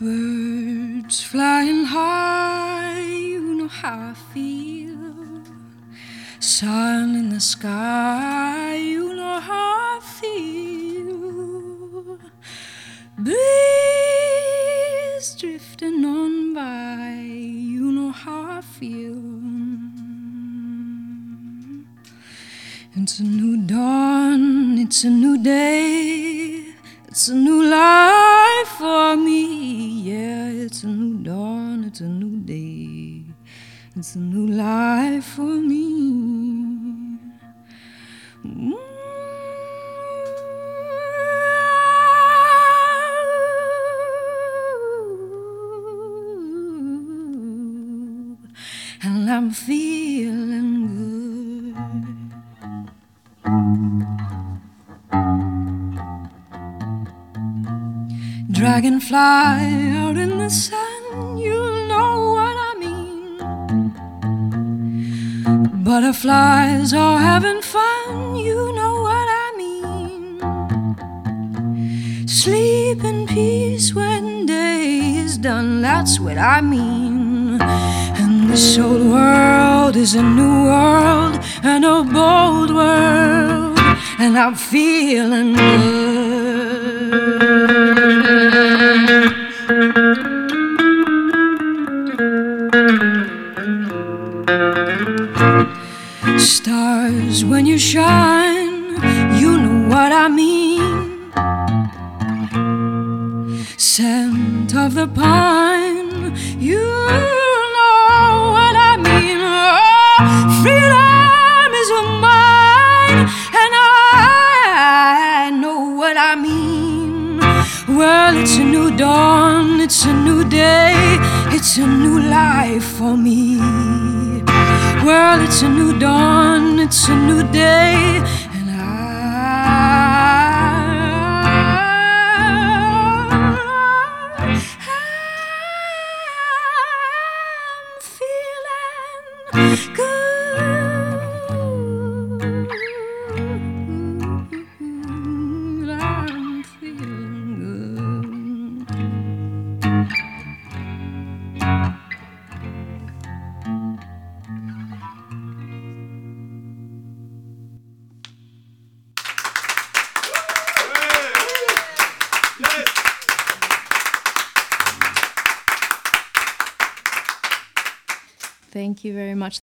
Birds flying high, you know how I feel. Sun in the sky, you know how I feel. Breeze drifting on by, you know how I feel. It's a new dawn, it's a new day, it's a new life for me. Yeah, it's a new dawn, it's a new day, it's a new life for me. And I'm feeling good. Dragonfly out in the sun, you know what I mean. Butterflies are having fun, you know what I mean. Sleep in peace when day is done, that's what I mean. And this old world is a new world, and a bold world, and I'm feeling good. Stars, when you shine, you know what I mean. Scent of the pine, you know what I mean. Oh, freedom is mine, and I know what I mean. Well, it's a new dawn, it's a new day, it's a new life for me. Well, it's a new dawn, it's a new day, and I'm feeling good. I'm feeling good. Thank you very much.